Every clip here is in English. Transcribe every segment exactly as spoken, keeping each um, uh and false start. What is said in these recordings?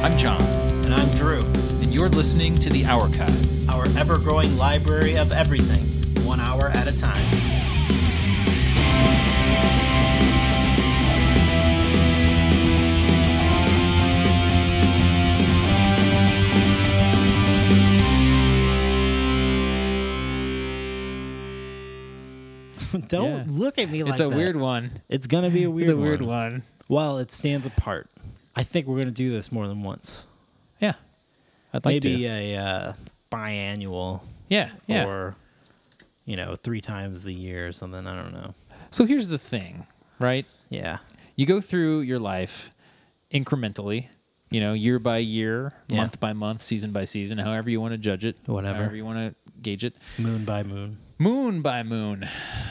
I'm John, And I'm Drew, and you're listening to the Hourcast. our ever-growing library of everything, one hour at a time. Don't Yeah. look at me like It's a that. weird one. It's gonna be a weird It's a weird one. one. Well, it stands apart. I think we're gonna do this more than once. Yeah. I'd like Maybe to. a uh, biannual, Yeah, yeah. or you know, three times a year or something. I don't know. So here's the thing, right? Yeah. You go through your life incrementally, you know, year by year, Yeah. month by month, season by season, however you want to judge it, Whatever. however you want to gauge it, Moon by moon. moon by moon.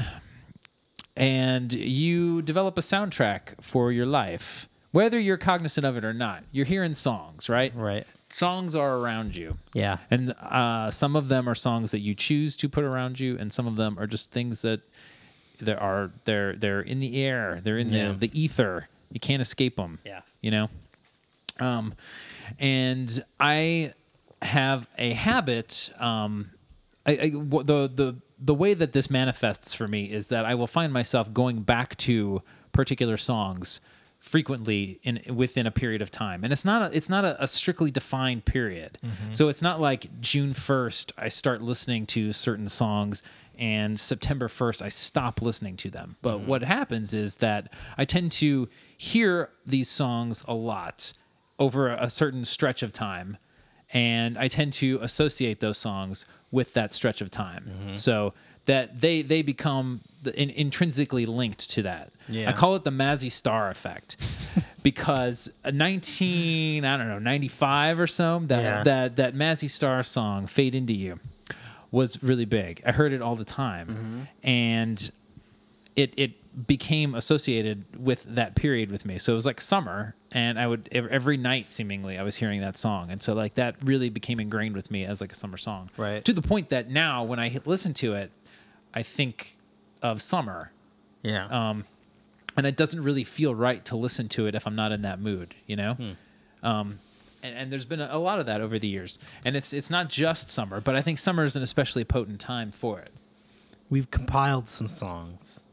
And you develop a soundtrack for your life, whether you're cognizant of it or not. You're hearing songs, right? Right. Songs are around you. Yeah. And uh, some of them are songs that you choose to put around you, and some of them are just things that there are they're they're in the air, they're in Yeah. the, the ether. You can't escape them. Yeah. You know. Um, and I have a habit. Um, I, I, w- the the the way that this manifests for me is that I will find myself going back to particular songs frequently in within a period of time, and it's not a, it's not a, a strictly defined period. So it's not like June first I start listening to certain songs and September first I stop listening to them. But what happens is that I tend to hear these songs a lot over a certain stretch of time, and I tend to associate those songs with that stretch of time. So that they they become the, in, intrinsically linked to that. Yeah. I call it the Mazzy Star effect because a nineteen I don't know ninety-five or so that Yeah. that that Mazzy Star song "Fade Into You" was really big. I heard it all the time, and it it became associated with that period with me. So it was like summer, and I would ev- every night seemingly I was hearing that song, and so like that really became ingrained with me as like a summer song. Right. To the point that now when I hit- listen to it, I think of summer, Yeah. um, and it doesn't really feel right to listen to it if I'm not in that mood, you know. Um, and, and there's been a, a lot of that over the years, and it's it's not just summer, but I think summer is an especially potent time for it. We've compiled some songs.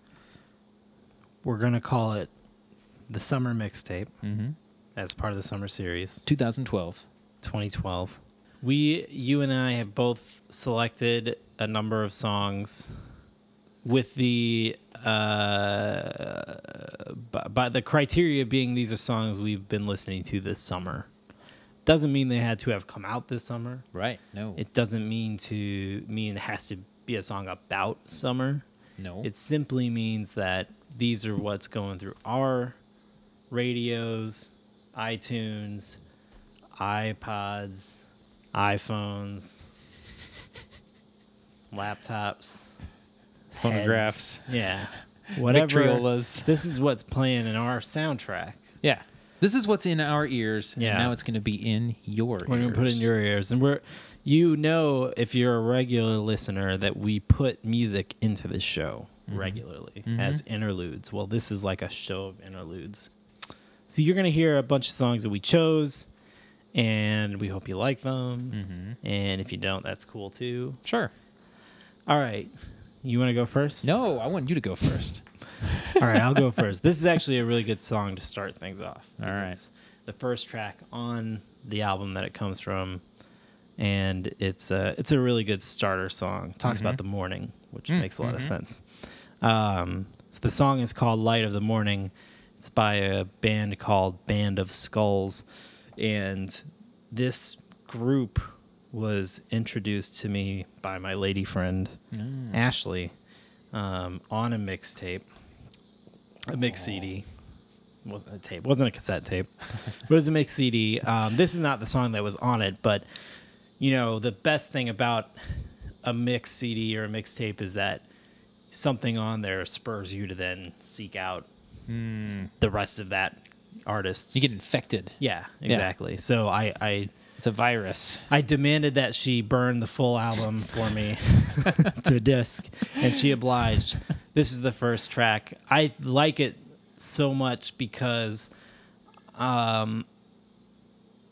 We're going to call it the Summer Mixtape as part of the Summer Series twenty twelve. twenty twelve. We, you and I have both selected a number of songs with the, uh, by, by the criteria being these are songs we've been listening to this summer. Doesn't mean they had to have come out this summer. Right? No. It doesn't mean to mean it has to be a song about summer. no. It simply means that these are what's going through our radios, iTunes, iPods, iPhones, laptops, Phonographs. heads. Yeah. Whatever. Victriolas. This is what's playing in our soundtrack. Yeah. This is what's in our ears, Yeah. and now it's going to be in your We're ears. gonna put it in your ears, and we're, you know, if you're a regular listener, that we put music into this show regularly as interludes. Well, this is like a show of interludes. So you're gonna hear a bunch of songs that we chose, and we hope you like them. And if you don't, that's cool too. Sure. All right, you want to go first? No, I want you to go first. All right, I'll go first. This is actually a really good song to start things off. 'Cause All right. It's the first track on the album that it comes from, and it's a, it's a really good starter song. Talks about the morning, which makes a lot of sense. Um, so the song is called Light of the Morning. It's by a band called Band of Skulls, and this group was introduced to me by my lady friend, Ashley, um, on a mixtape. A mix C D. Wasn't a tape. Wasn't a cassette tape. But it was a mix C D. Um, this is not the song that was on it, but you know, the best thing about a mix C D or a mixtape is that something on there spurs you to then seek out s- the rest of that artist. You get infected. yeah, exactly. So I, I It's a virus. I demanded that she burn the full album for me to a disc, and she obliged. This is the first track. I like it so much because um,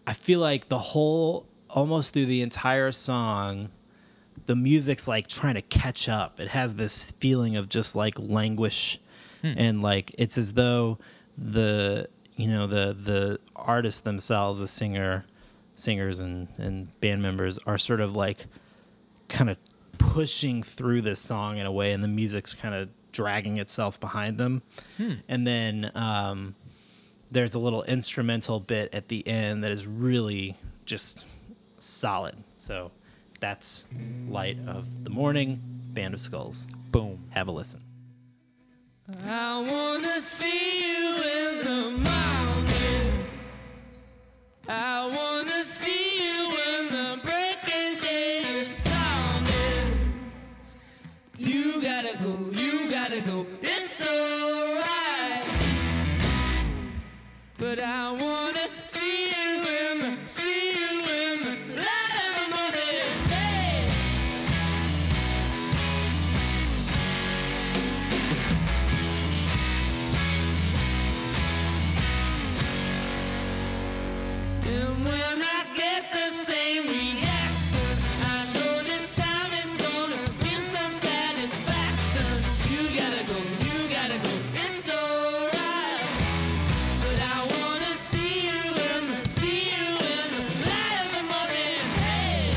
I feel like the whole, almost through the entire song, the music's like trying to catch up. It has this feeling of just like languish, hmm. and like it's as though the you know the the artists themselves, the singer, singers and and band members are sort of like kind of pushing through this song in a way, and the music's kind of dragging itself behind them, hmm. and then um, there's a little instrumental bit at the end that is really just solid. So. That's Light of the Morning, Band of Skulls. Boom. Have a listen. I wanna see you in the morning. I wanna see you when the breaking day is sounding. You gotta go, you gotta go, it's alright. But I wanna see you in the, see you in the light of the morning. And when I get the same reaction, I know this time it's gonna bring some satisfaction. You gotta go, you gotta go, it's alright. But I wanna see you in the, see you in the light of the morning. Hey.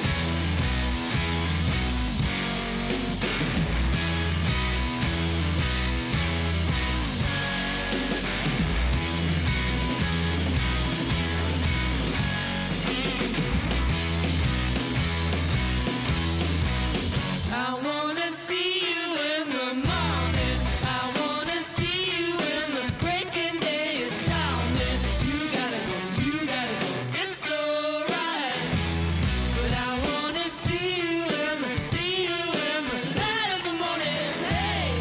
I wanna see you in the morning. I wanna see you when the breaking day is dawning. You gotta go, you gotta go, it's alright. But I wanna see you in the, see you in the light of the morning. Hey.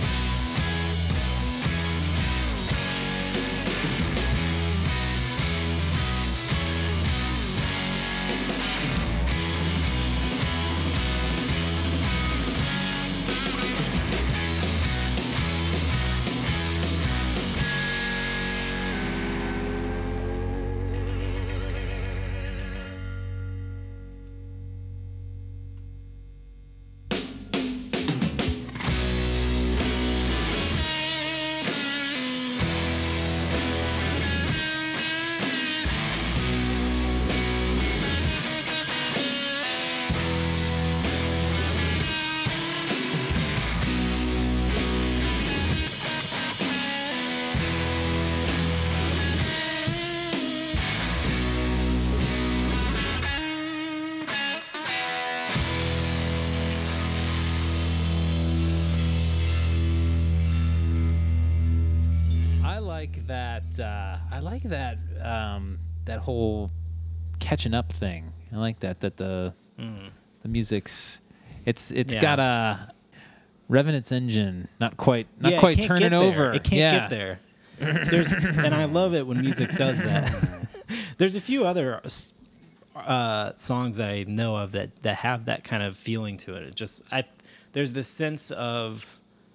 I like that. Uh, I like that. Um, that whole catching up thing. I like that. That the Mm. the music's. It's it's Yeah. got a revving its engine. Not quite. Not Yeah, it quite can't turning get there. over. It can't yeah. get there. There's, and I love it when music does that. There's a few other uh, songs that I know of that, that have that kind of feeling to it. It just, I, there's this sense of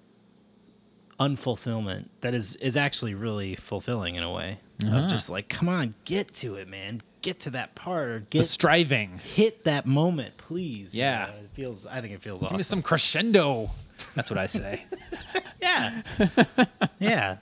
unfulfillment that is is actually really fulfilling in a way. Uh-huh. Of just like, come on, get to it, man. Get to that part, or get The striving. hit that moment, please. You Yeah. know, it feels. I think it feels Give me awesome. some crescendo. That's what I say. Yeah, yeah.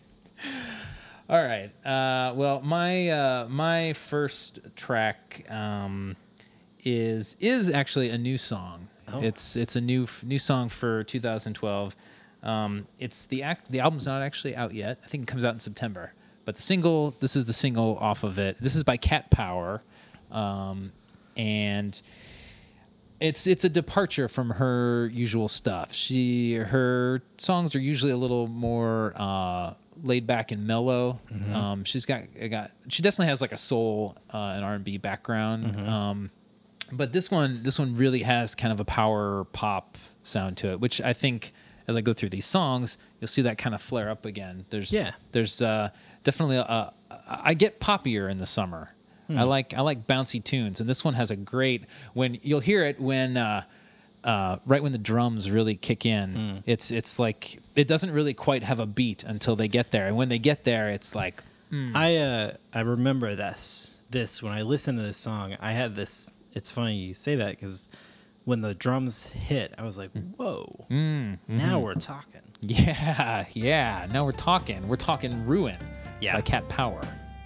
All right. Uh, well, my uh, my first track um, is is actually a new song. Oh. It's it's a new new song for two thousand twelve. Um, it's the act. The album's not actually out yet. I think it comes out in September. But the single. This is the single off of it. This is by Cat Power, um, and it's it's a departure from her usual stuff. She her songs are usually a little more uh, laid back and mellow. Mm-hmm. Um, she's got got she definitely has like a soul uh, and R and B background. Mm-hmm. Um, but this one this one really has kind of a power pop sound to it, which I think as I go through these songs, you'll see that kind of flare up again. There's Yeah. there's uh, definitely a, a, I get poppier in the summer. I like I like bouncy tunes, and this one has a great when you'll hear it when uh, uh, right when the drums really kick in. It's it's like it doesn't really quite have a beat until they get there, and when they get there, it's like I uh, I remember this this when I listened to this song. I had this. It's funny you say that because when the drums hit, I was like, "Whoa!" Mm, Now we're talking. Yeah, yeah. Now we're talking. We're talking Ruin Yeah. by Cat Power.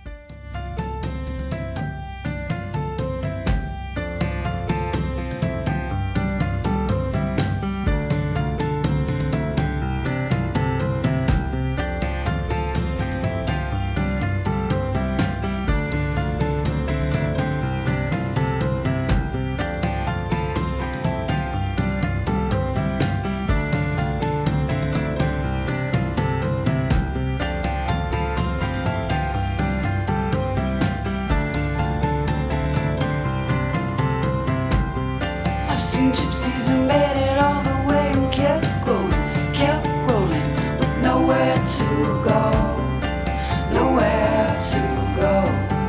I've seen gypsies who made it all the way and kept going, kept rolling with nowhere to go, nowhere to go.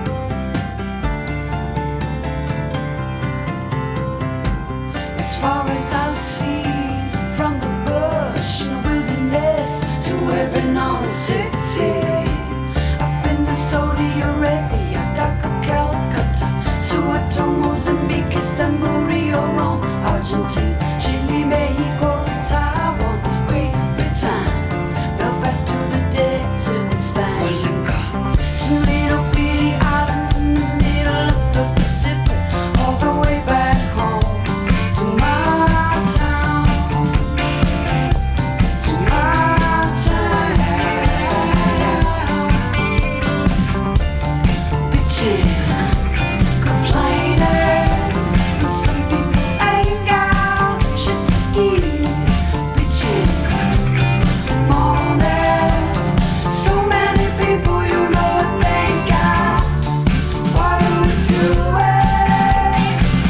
As far as I've seen, from the bush in the wilderness to every non-city, I've been to Saudi Arabia, Dhaka, Calcutta, Soweto, Mozambique, Istanbul, Rio, Rome, Argentina, Chile, Mexico, Taiwan, Great Britain, Belfast to the desert in Spain. Some little bitty island in the middle of the Pacific, all the way back home to my town, to my town. Bitchin', complaining, and some people ain't got shit to eat. Bitchin', moaning, so many people you know what they got. What are we doing?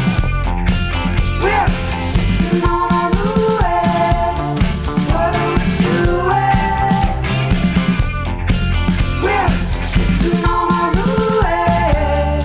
We're sitting on our ruin. What are we doing? We're sitting on our ruin.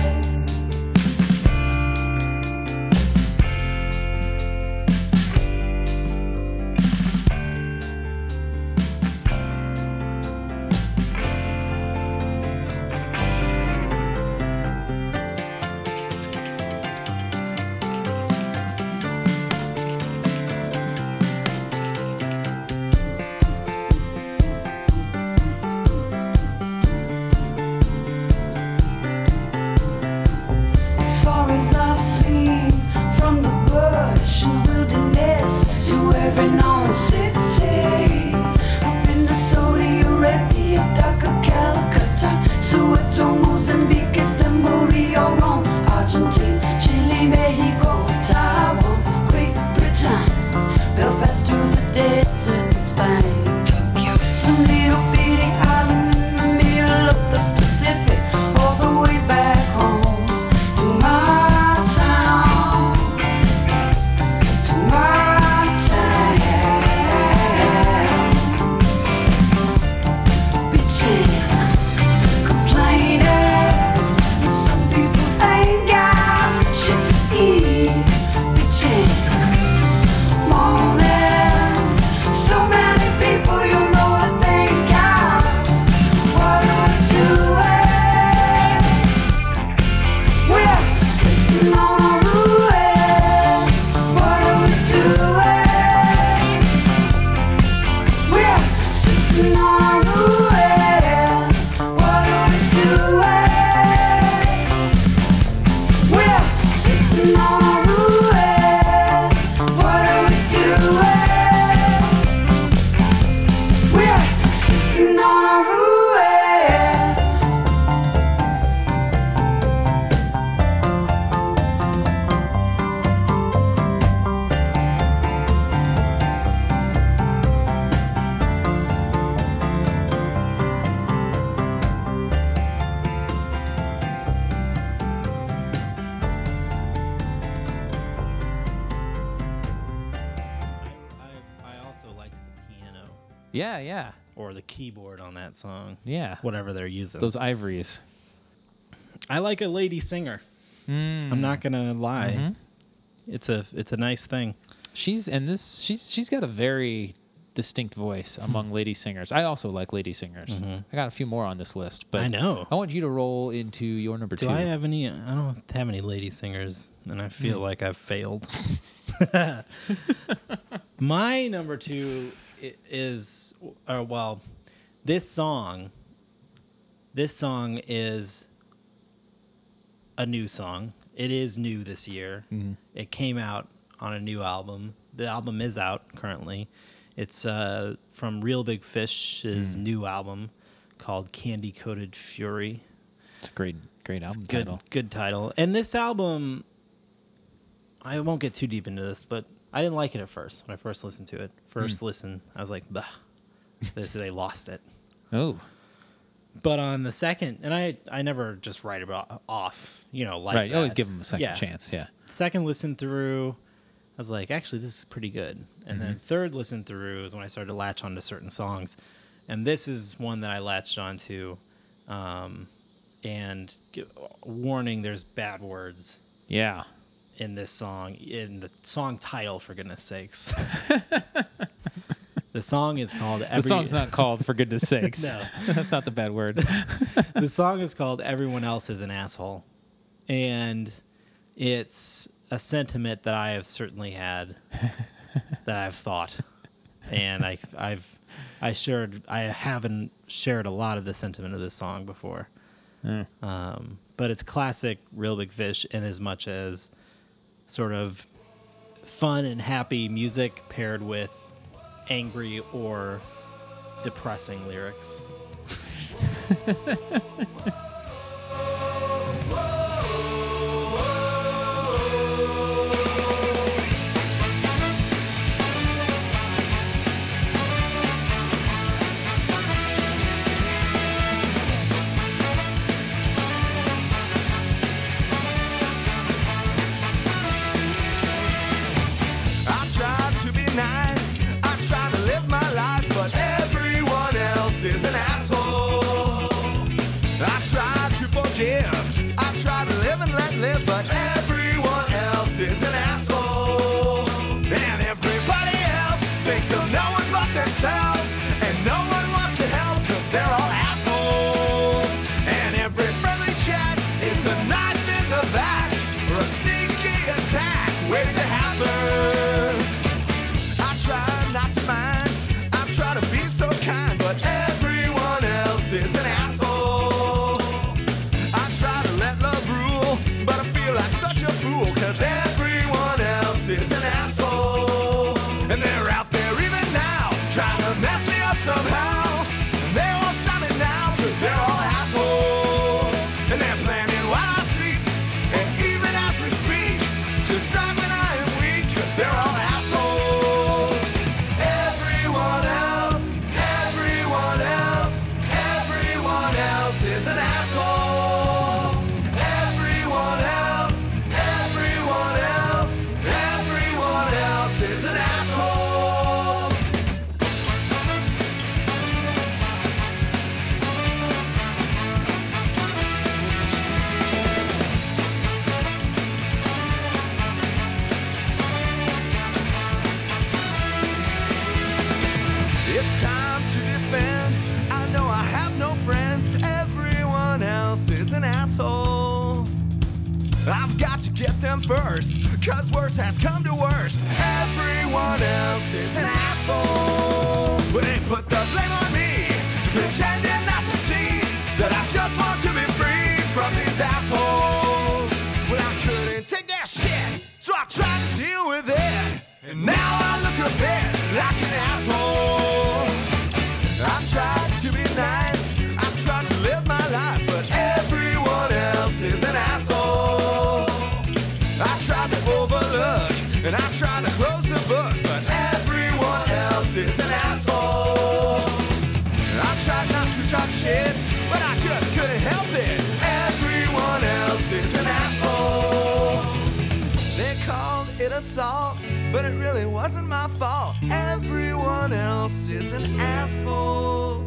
As far as I've seen, from the bush in the wilderness to every known city, I've been to Saudi Arabia, Dhaka, Calcutta, Soweto, Mozambique, Istanbul, Rio, Rome, Argentina, Chile, Mexico, Taiwan, Great Britain, Belfast to the desert in Spain. Some little bitty island in the middle of the Pacific, all the way back home to my town, to my town. Bitchin', complaining, and some people ain't got shit to eat. Bitchin', moaning, so many people you know what they got. What are we doing? We're sitting on our ruin. What are we doing? We're sitting on our ruin. What are we doing? We're sitting on our ruin. What are we doing? We're sitting on our ruin. I, I also liked the piano Yeah, yeah, or the keyboard on that song, yeah. whatever they're using. Those ivories. I like a lady singer. I'm not gonna lie. Mm-hmm. It's a it's a nice thing. She's and this she's she's got a very distinct voice among lady singers. I also like lady singers. I got a few more on this list, but I know. I want you to roll into your number Do two. I have any? I don't have any lady singers, and I feel like I've failed. My number two i- is, or well, this song. This song is a new song. It is new this year. It came out on a new album. The album is out currently. It's uh, from Real Big Fish's new album called Candy Coated Fury. It's a great, great album Good, title. good title. And this album, I won't get too deep into this, but I didn't like it at first when I first listened to it. First listen, I was like, bah, this, they lost it. Oh, But on the second, and I, I never just write it off, you know, like right. that. Always give them a second chance. Yeah. S- Second listen through, I was like, actually, this is pretty good. And then third listen through is when I started to latch onto certain songs, and this is one that I latched onto. Um, and g- warning, there's bad words Yeah. in this song, in the song title, for goodness sakes. The song is called Every... The song's not called For Goodness Sakes. No. That's not the bad word. The song is called Everyone Else is an Asshole. And it's a sentiment that I have certainly had, that I've thought. And I, I've, I shared, I haven't shared a lot of the sentiment of this song before. Mm. Um, but it's classic Real Big Fish in as much as sort of fun and happy music paired with angry or depressing lyrics. I tried to be nice, I tried to live my life, but everyone else is an asshole. I tried to forgive, I tried to live and let live, but everyone else is an asshole. And everybody else thinks of no one but themselves, and no one wants to help cause they're all assholes. And every friendly chat is a knife in the back, or a sneaky attack waiting to happen. I try not to mind, I try to be so kind, but everyone else is an asshole. I try to let love rule, but I feel like such a fool, cause everyone else is an asshole. And they're out there even now, trying to mess me up somehow. And they won't stop me now, cause they're all assholes. And they're planning while I sleep, and even as we speak, to strike when I am weak, cause they're all assholes. Everyone else, everyone else, everyone else is an asshole. Everyone else, everyone else, everyone else is an asshole. It's time to defend. I know I have no friends. Everyone else is an asshole. I've got to get them first, cause worse has come to worst. Everyone else is an asshole. But they put the blame on me, pretending not to see that I just want to be free from these assholes. But I couldn't take their shit, so I tried to deal with it. And now I look a bit like an asshole. I've tried to be nice, I've tried to live my life, but everyone else is an asshole. I tried to overlook, and I tried to close the book, but everyone else is an asshole. I tried not to talk shit, but I just couldn't help it. Everyone else is an asshole. They called it assault, but it really wasn't my fault. Everyone else is an asshole.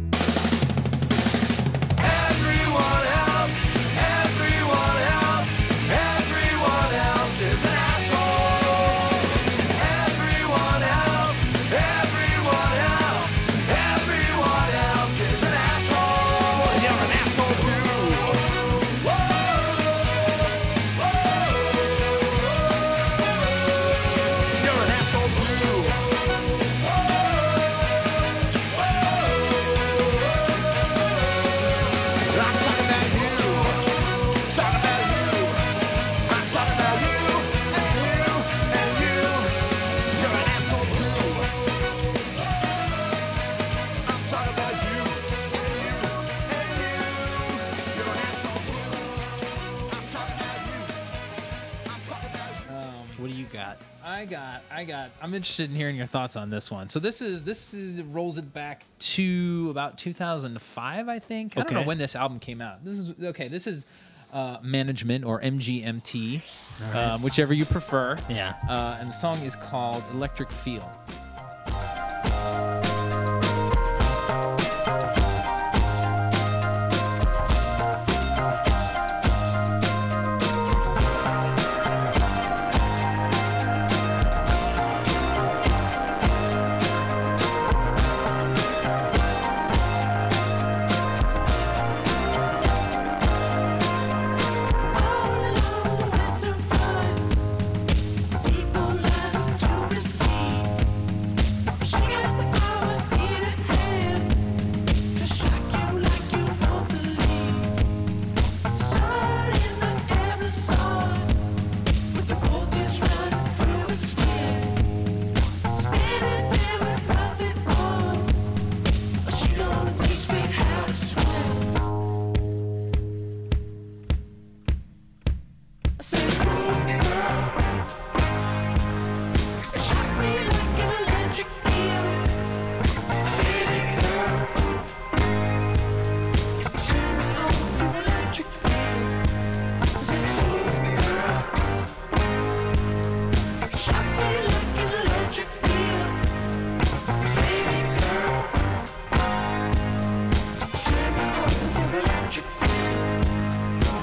Everyone else, everyone else, everyone else is an asshole. Everyone else, everyone got? I got, I got. I'm interested in hearing your thoughts on this one. So this is this is rolls it back to about two thousand five, I think. I don't know Okay. when this album came out. This is okay. This is uh, Management or M G M T, um, whichever you prefer. Yeah. Uh, and the song is called Electric Feel. All along the Western Front, people line up to receive. She got the power in her hand to shock you like you won't believe. Sun in the Amazon, with the voltage running through her skin. Standing there with nothing on, she gonna teach me how to swim. I said, "Ooh, girl, it shocked me like an electric eel. Baby girl, turn me on through electric field." I said, "Ooh, girl, it shocked me like an electric eel. Baby girl, turn me on through electric field."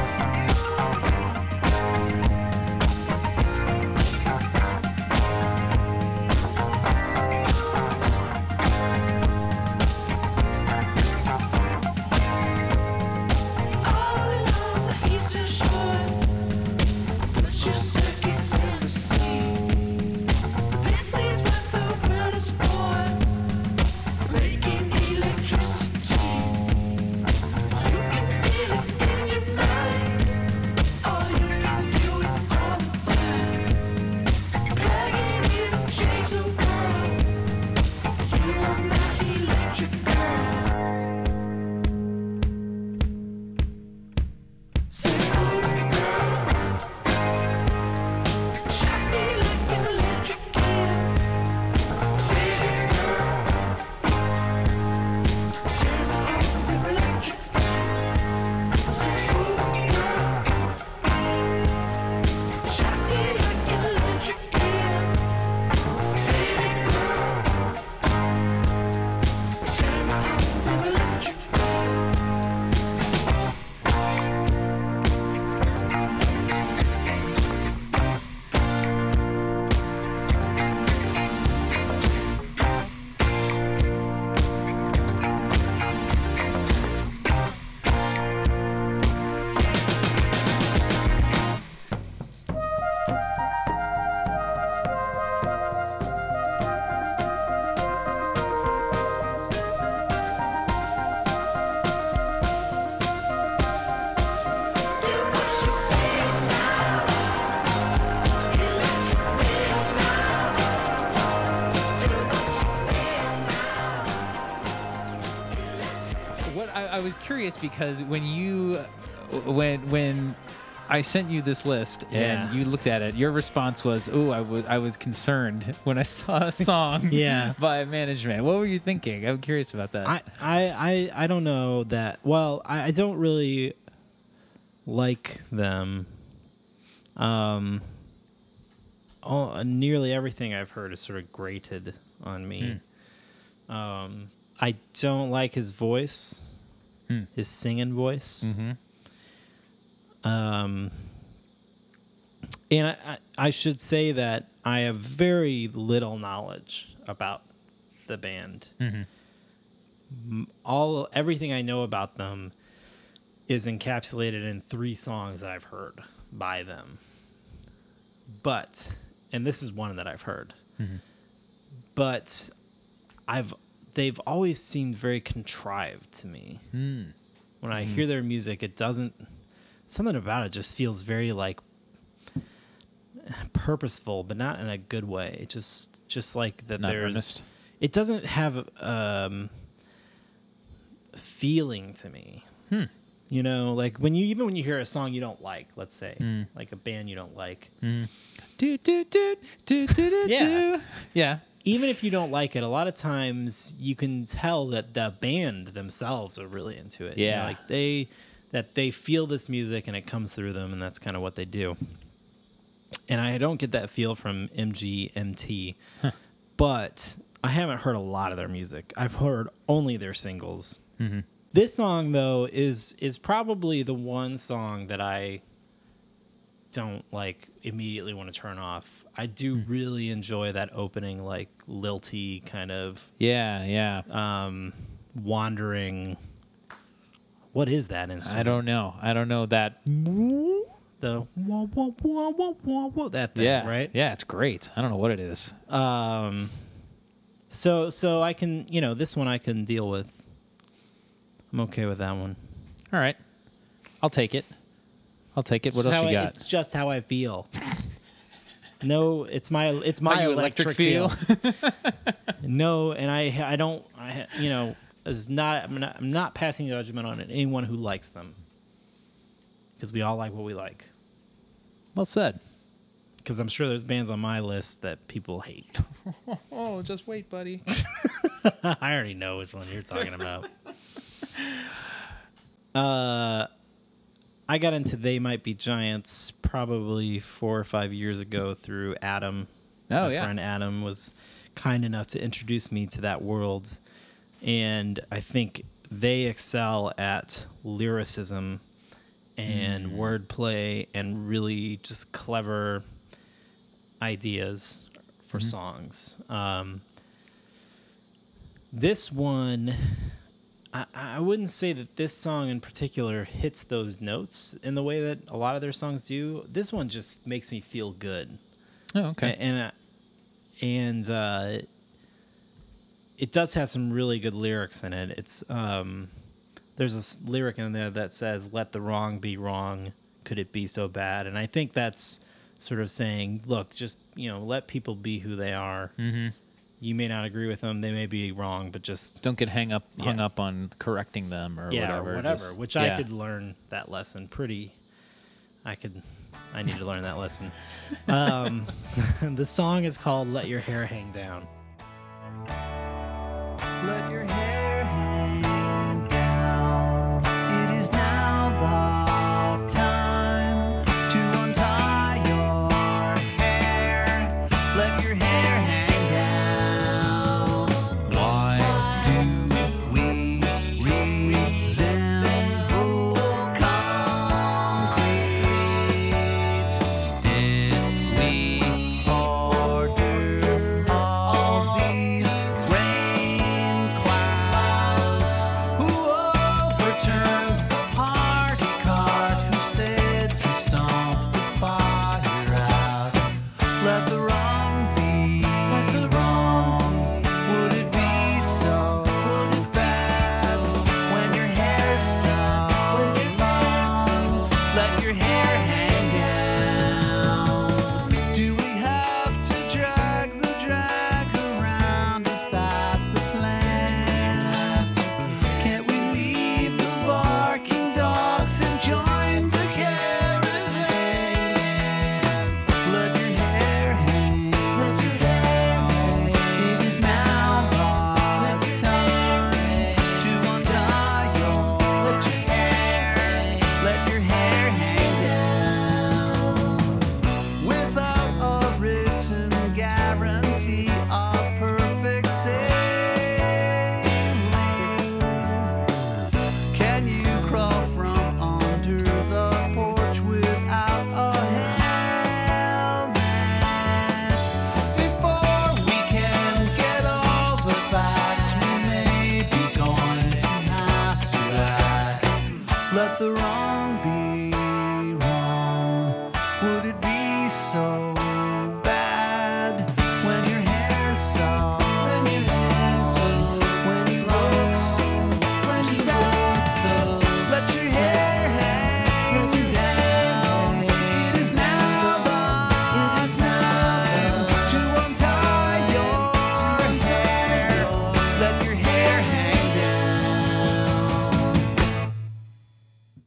All along the eastern shore, push your circuits in the sea. This is what the world is for, making electricity. You can feel it in your mind, or you can do it all the time. Plug it in and change the world. You are my electric girl. Say, "Ooh, girl, shock me like an electric eel. Baby girl, turn me on through electric field." Say, "Ooh, girl, shock me like an electric eel. Baby girl, turn me on through electric field." What I, I was curious because when you when when I sent you this list Yeah. and you looked at it, your response was, "Oh, I was I was concerned when I saw a song Yeah. by Management." What were you thinking? I'm curious about that. I, I, I, I don't know that. Well, I, I don't really like them. Um, all, nearly everything I've heard is sort of grated on me. Um, I don't like his voice, his singing voice. Um, and I, I, I should say that I have very little knowledge about the band. M- All everything I know about them is encapsulated in three songs that I've heard by them. But, and this is one that I've heard. But I've they've always seemed very contrived to me. When I hear their music, it doesn't something about it just feels very like purposeful, but not in a good way. Just just like that Not there's earnest. it doesn't have um feeling to me. You know, like when you even when you hear a song you don't like, let's say, Mm. like a band you don't like, Do do do do do do Yeah. do. Yeah. even if you don't like it, a lot of times you can tell that the band themselves are really into it. You know, Yeah. like they that they feel this music and it comes through them, and that's kind of what they do. And I don't get that feel from M G M T, but I haven't heard a lot of their music. I've heard only their singles. Mm-hmm. This song, though, is is probably the one song that I don't like immediately want to turn off. I do really enjoy that opening, like lilty kind of Yeah, yeah. um, wandering. What is that instrument? I don't know. I don't know that. The wah, wah, wah, wah, wah, wah, that thing, Yeah, right? Yeah, it's great. I don't know what it is. Um, so so I can, you know, this one I can deal with. I'm okay with that one. All right, I'll take it. I'll take it. What It's else how you I- got? It's just how I feel. No, it's my it's my you electric, electric feel. No, and I I don't I you know it's not I'm not I'm not passing judgment on anyone who likes them, because we all like what we like. Well said. Because I'm sure there's bands on my list that people hate. Oh, just wait, buddy. I already know which one you're talking about. Uh, I got into They Might Be Giants probably four or five years ago through Adam. Oh, My yeah. friend Adam was kind enough to introduce me to that world. And I think they excel at lyricism and wordplay and really just clever ideas for songs. Um, this one, I, I wouldn't say that this song in particular hits those notes in the way that a lot of their songs do. This one just makes me feel good. Oh, okay. A- And, uh, and uh, it does have some really good lyrics in it. It's um, there's this lyric in there that says, "Let the wrong be wrong. Could it be so bad?" And I think that's sort of saying, look, just, you know, let people be who they are. Mm-hmm. You may not agree with them; they may be wrong, but just Don't get hang up, hung Yeah. up on correcting them or yeah, whatever. or whatever. Just- which yeah. I could learn that lesson pretty. I could. I need to learn that lesson. Um, the song is called "Let Your Hair Hang Down." Let your hair hang down. It is now the time to untie your hair. Let your hair hang down. Why do we resemble concrete? Did we order all these rain clouds? Who overturned the party cart? Who said to stomp the fire out? Let the wrong be wrong. Would it be so bad when your hair's so long? Let your hair hang down. Do we have to drag the drag around? Is that the plan? Can't we leave the barking dogs and join the caravan? Let your hair hang down. It is now the time to untie your hair. Let your hair hang down. Without a written guarantee of perfect sailing, can you crawl from under the porch without a helmet? Before we can get all the facts, we may be going to have to act. Let the wrong be wrong. Would it be so bad when your hair's so, when you when you look so, when you look so? Let your hair hang down. It is now the, it is now the to untie your hair. Let your hair hang down.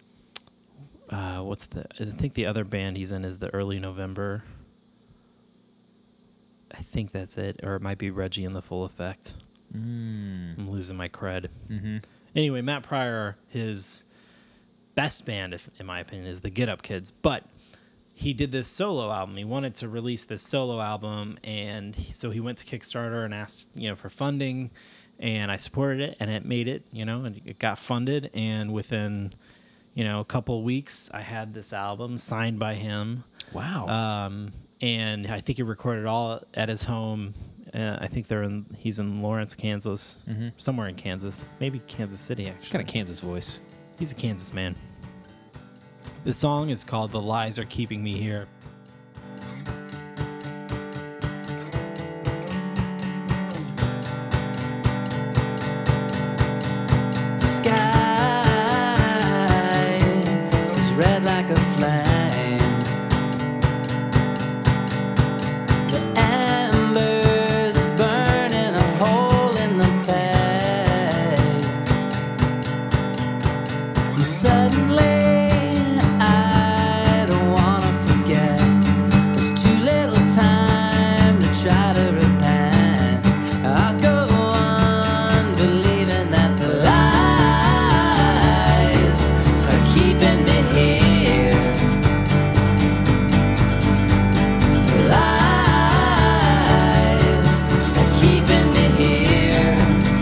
uh, what's the? I think the other band he's in is the Early November. I think that's it, or it might be Reggie and the Full Effect. Mm. I'm losing my cred. Mm-hmm. Anyway, Matt Pryor, his best band, if, in my opinion, is the Get Up Kids. But he did this solo album. He wanted to release this solo album, and he, so he went to Kickstarter and asked, you know, for funding, and I supported it, and it made it, you know, and it got funded. And within, you know, a couple of weeks, I had this album signed by him. Wow. Um, and I think he recorded it all at his home. Uh, I think they're in. He's in Lawrence, Kansas, Mm-hmm. somewhere in Kansas, maybe Kansas City. He's Actually, got a Kansas voice. he's a Kansas man. The song is called "The Lies Are Keeping Me Here." Sky is red like a flame. The embers burning a hole in the pave. And suddenly I don't wanna forget. There's too little time to try to repent. I'll go on believing that the lies are keeping me here. The lies are keeping me here.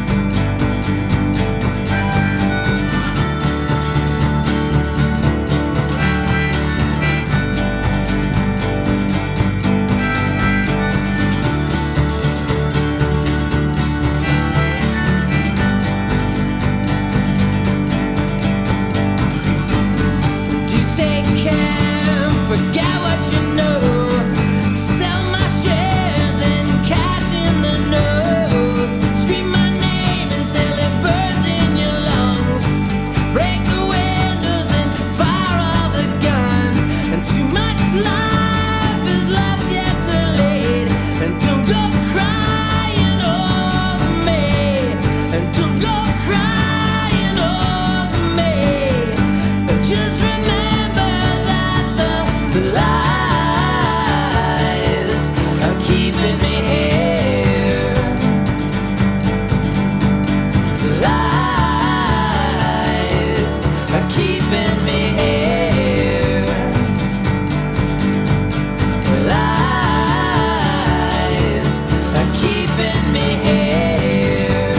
Do take care, forget what you know. Sell my shares and cash in the nose. Scream my name until it burns in your lungs. Break the windows and fire all the guns. And too much life is left yet to lead. And don't go crying over me. And don't go crying over me. Just remember that the lies are keeping me here. The lies are keeping me here. The lies are keeping me here.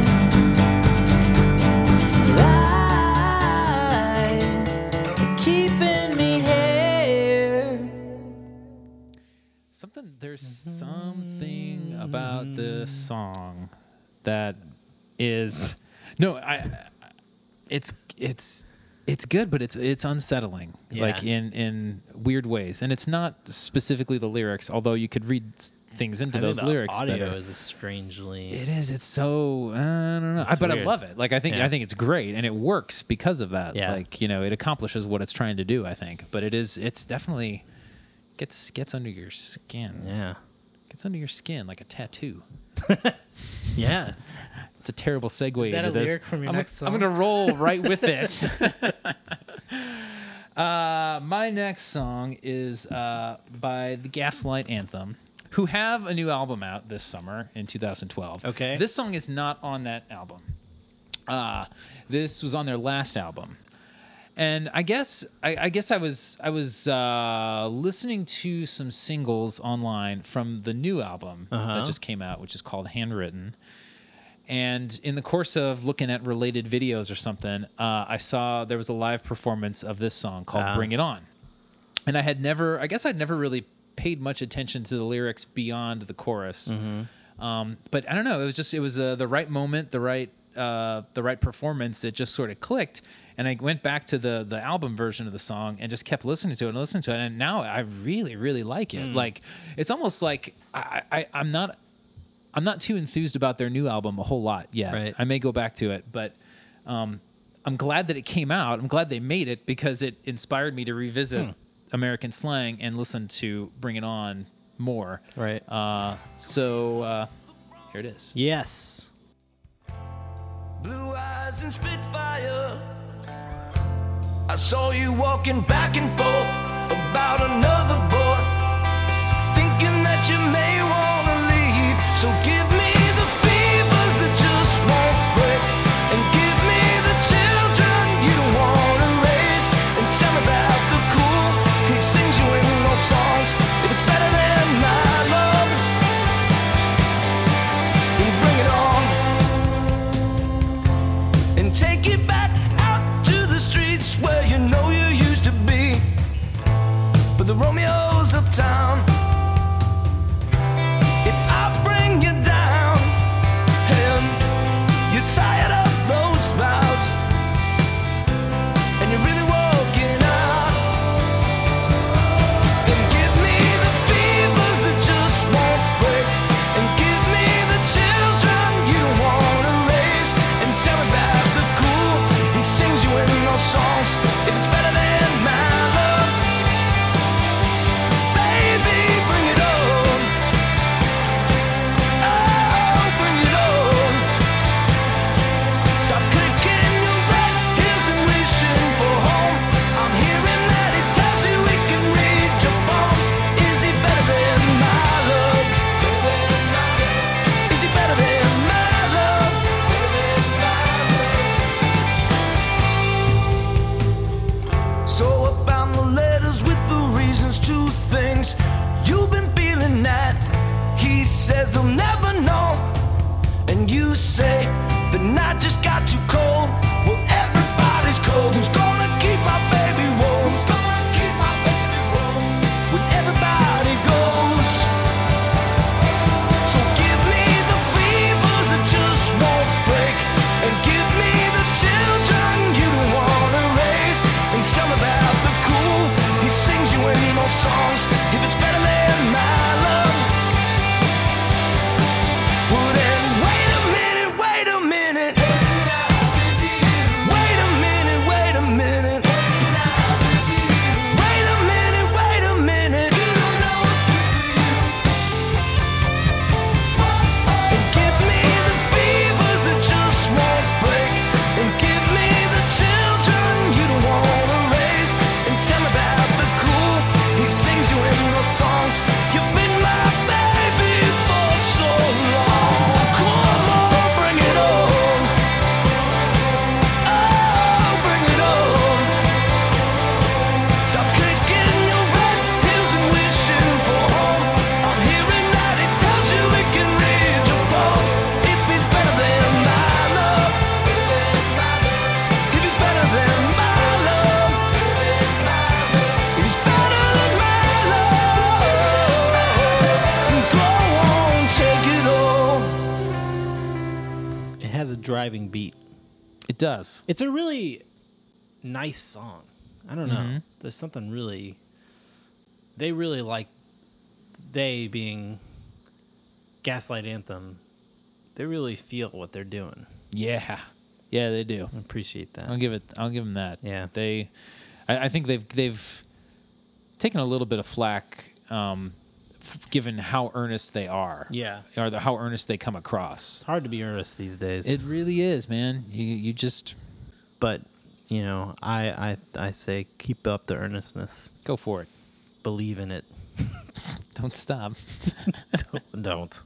Lies are keeping me here. Something. There's something about this song that is no. I. I- It's it's it's good, but it's it's unsettling. Yeah. Like in in weird ways, and it's not specifically the lyrics. Although you could read s- things into I think those the lyrics. audio that are, is a strangely. It is. It's so. I don't know. I, It's but I weird. love it. Like I think. Yeah. I think it's great, and it works because of that. Yeah. Like you know, it accomplishes what it's trying to do. I think. But it is. It's definitely gets gets under your skin. Yeah. Gets under your skin like a tattoo. Yeah. It's a terrible segue Is that into a this. lyric from your I'm, next I'm song? gonna roll right with it. uh, my next song is uh, by the Gaslight Anthem, who have a new album out this summer in two thousand twelve. Okay. This song is not on that album. Uh, this was on their last album. And I guess I, I guess I was I was uh, listening to some singles online from the new album Uh-huh. that just came out, which is called Handwritten. And in the course of looking at related videos or something, uh, I saw there was a live performance of this song called Ah. "Bring It On," and I had never, I guess I'd never really paid much attention to the lyrics beyond the chorus. Mm-hmm. Um, but I don't know, it was just it was uh, the right moment, the right uh, the right performance. It just sort of clicked, and I went back to the the album version of the song and just kept listening to it and listening to it, and now I really really like it. Like it's almost like I, I I'm not. I'm not too enthused about their new album a whole lot yet. Right. I may go back to it, but um, I'm glad that it came out. I'm glad they made it because it inspired me to revisit Hmm. American slang and listen to Bring It On more. Right. Uh, so uh, here it is. Yes. Blue eyes and Spitfire. I saw you walking back and forth about another boy, thinking that you may wanna leave. So give me the fevers that just won't break, and give me the children you don't wanna raise, and tell me about the cool he sings you in those songs. If it's better than my love, then bring it on, and take it back out to the streets where you know you used to be, for the Romeos of town. If I bring you down and you're tired of those vows and you're really walking out, then give me the fevers that just won't break, and give me the children you don't wanna raise, and tell me about the cool he sings you in those songs. If it's better than my love, baby, bring it on. Oh, bring it on. Stop clicking your red heels and wishing for home. I'm hearing that he tells you he can read your palms. Is he better than my love? Is he better than my love? So I found the letters with the reasons to things you've been feeling that he says they'll never know. And you say the night just got too cold. Well, everybody's cold. Who's gonna keep my baby warm? Who's gonna keep my baby warm when everybody goes? So give me the fevers that just won't break, and give me the children you don't wanna raise, and tell me about the cool he sings you in those songs. If it's better than my love, well then wait a minute, wait a minute. Wait a minute, wait a minute. Wait a minute, wait a minute. And give me the fevers that just won't break, and give me the children you don't wanna raise, and tell me about the cool he sings you in those songs. You've been my baby for so long. Come on, bring it on. Oh, bring it on. Stop clicking your red heels and wishing for home. I'm hearing that he tells you he can read your palms. If he's better than my love, if he's better than my love, if he's better than my love, go on, take it all. It has a driving beat. It does. It's a really nice song. I don't know. There's something really. They really like. They being Gaslight Anthem. They really feel what they're doing. Yeah, yeah, they do. I appreciate that. I'll give it. I'll give them that. Yeah. they. I, I think they've they've taken a little bit of flack, um, f- given how earnest they are. Yeah. or the, how earnest they come across. It's hard to be earnest these days. It really is, man. You you just but you know, I I I say keep up the earnestness. go for it. Believe in it. Don't stop. Don't.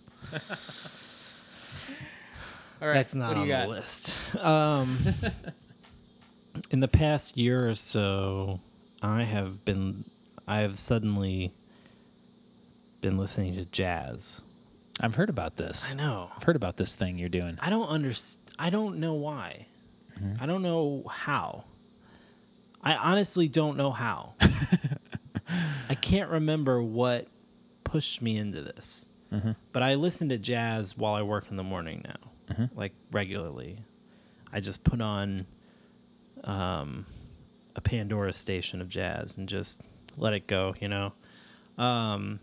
All right, That's not what do on you the got? list. Um, in the past year or so, I have been, I have suddenly been listening to jazz. I've heard about this. I know. I've heard about this thing you're doing. I don't understand. I don't know why. I don't know how. I honestly don't know how. I can't remember what pushed me into this. But I listen to jazz while I work in the morning now, like regularly. I just put on um, a Pandora station of jazz and just let it go, you know. Um,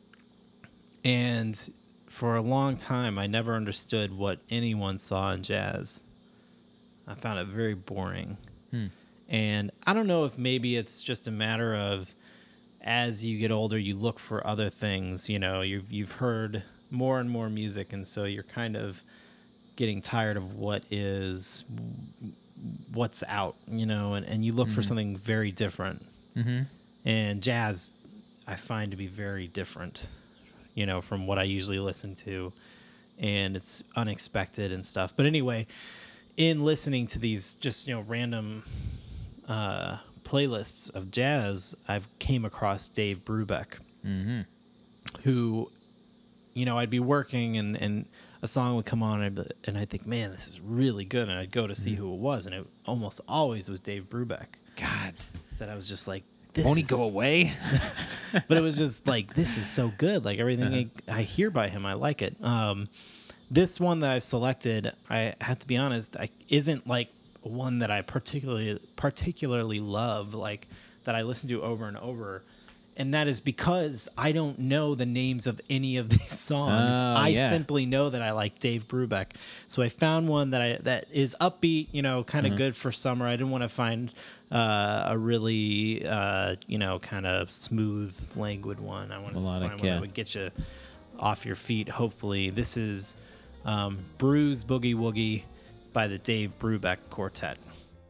and for a long time, I never understood what anyone saw in jazz. I found it very boring. And I don't know if maybe it's just a matter of as you get older, you look for other things. You know, you've you've heard more and more music, and so you're kind of getting tired of what is what's out, you know, and, and you look for something very different. Mm-hmm. And jazz, I find to be very different, you know, from what I usually listen to, and it's unexpected and stuff. But anyway, in listening to these just, you know, random uh, playlists of jazz, I've came across Dave Brubeck, mm-hmm. who, you know, I'd be working and, and a song would come on and I'd, be, and I'd think, man, this is really good. And I'd go to see mm-hmm. who it was. And it almost always was Dave Brubeck. God. That I was just like, this won't he is... go away? But it was just like, this is so good. Like everything uh-huh. I, I hear by him, I like it. Um, this one that I've selected, I have to be honest, I isn't like one that I particularly particularly love, like that I listen to over and over. And that is because I don't know the names of any of these songs. Oh, I yeah. simply know that I like Dave Brubeck. So I found one that I that is upbeat, you know, kind of mm-hmm. good for summer. I didn't want to find uh, a really, uh, you know, kind of smooth, languid one. I wanted Melodic, to find one yeah. that would get you off your feet, hopefully. This is um, Bruise Boogie Woogie by the Dave Brubeck Quartet.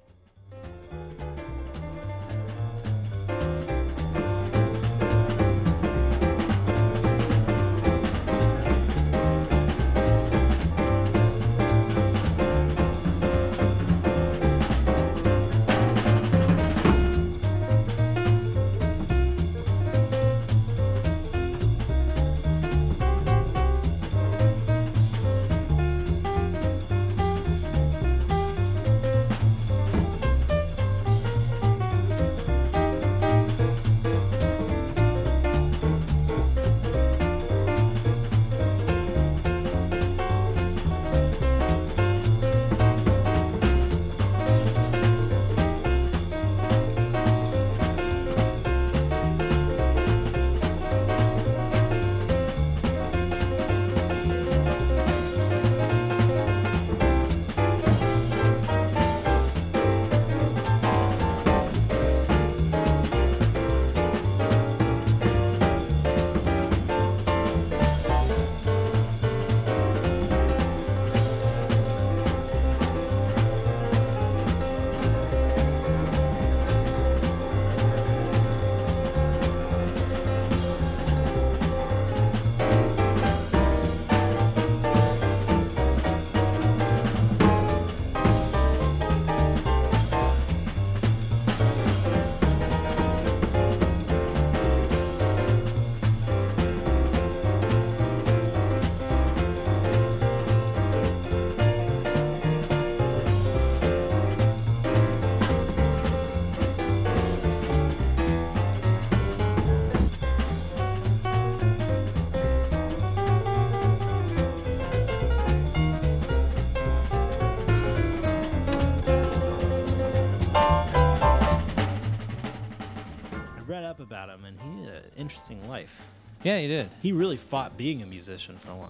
About him, and he had an interesting life. Yeah, he did. He really fought being a musician for a long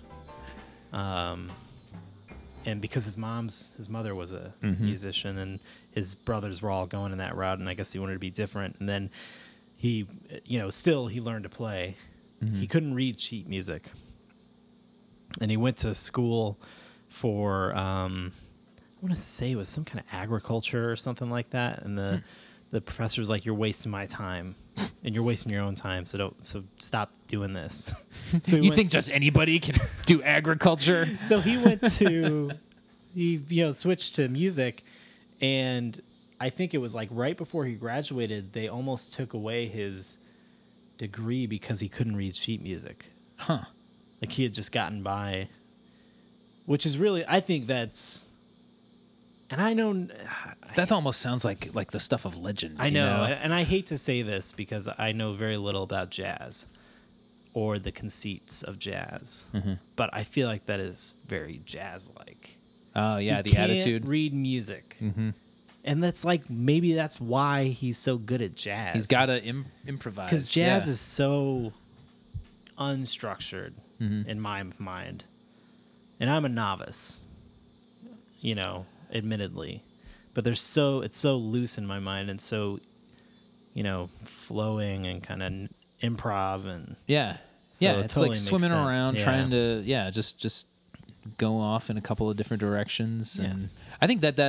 time. Um, and because his mom's, his mother was a mm-hmm. musician, and his brothers were all going in that route, and I guess he wanted to be different. And then he, you know, still he learned to play. Mm-hmm. He couldn't read sheet music, and he went to school for, um, I want to say it was some kind of agriculture or something like that, and the. Mm. The professor was like, "You're wasting my time, and you're wasting your own time. So don't. So stop doing this." So you went, think just anybody can do agriculture? So he went to, he you know switched to music, and I think it was like right before he graduated, they almost took away his degree because he couldn't read sheet music. Huh? Like he had just gotten by, which is really, I think that's. And I know that almost sounds like like the stuff of legend. I know, you know, and I hate to say this because I know very little about jazz or the conceits of jazz, mm-hmm. but I feel like that is very jazz-like. Oh yeah, you the can't attitude. Read music, mm-hmm. and that's like maybe that's why he's so good at jazz. He's got to Im- improvise because jazz yeah. is so unstructured mm-hmm. in my mind, and I'm a novice. You know. Admittedly, but there's so it's so loose in my mind and so, you know, flowing and kind of improv and yeah, so yeah. it It's totally like makes swimming sense. around Yeah. trying to yeah, just just go off in a couple of different directions, Yeah. and I think that that